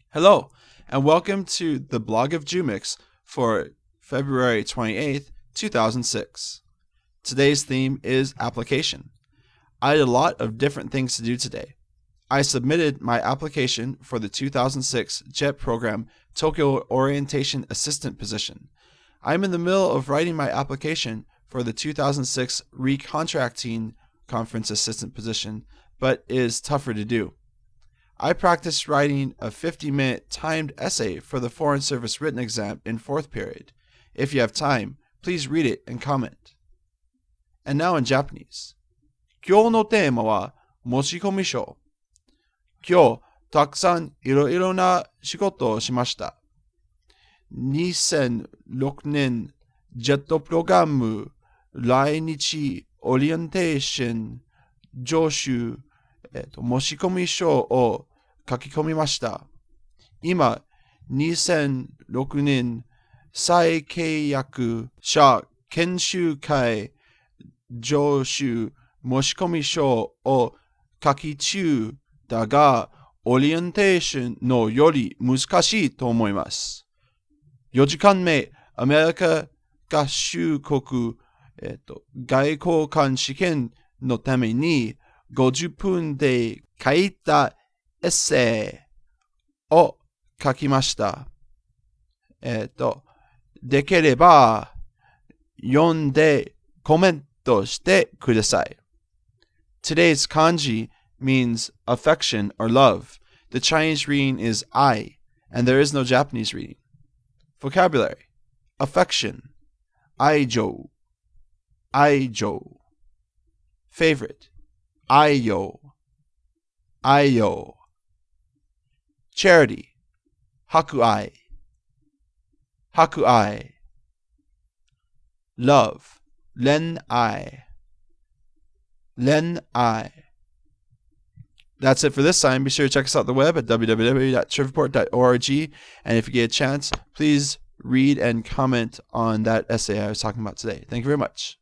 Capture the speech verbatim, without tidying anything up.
Hello, and welcome to the blog of Jumix for February twenty-eighth, two thousand six. Today's theme is application. I had a lot of different things to do today. I submitted my application for the two thousand six JET program Tokyo Orientation Assistant position. I'm in the middle of writing my application for the two thousand six Recontracting Conference Assistant position, but it is tougher to do. I practiced writing a fifty-minute timed essay for the Foreign Service written exam in fourth period. If you have time, please read it and comment. And now in Japanese. 今日のテーマは申し込み書。今日たくさんいろいろな仕事をしました。にせんろくねんジェットプログラム来日オリエンテーション助手、えっと、申し込み書を書き込みました。今、にせんろくねん再契約者研修会助手申し込み書を書き中だが、オリエンテーションのより難しいと思います。よじかんめ、アメリカ合衆国、えっと、外交官試験のためにごじゅっぷんで書いたエッセイを書きました。えっと、できれば読んでコメントしてください。Today's kanji means affection or love. The Chinese reading is I, and there is no Japanese reading. Vocabulary: affection, aijo, aijo. Favorite: aiyo, aiyo. Charity: hakuai, hakuai. Love: ren-ai, ren-ai. That's it for this time. Be sure to check us out on the web at w w w dot trivport dot org. And if you get a chance, please read and comment on that essay I was talking about today. Thank you very much.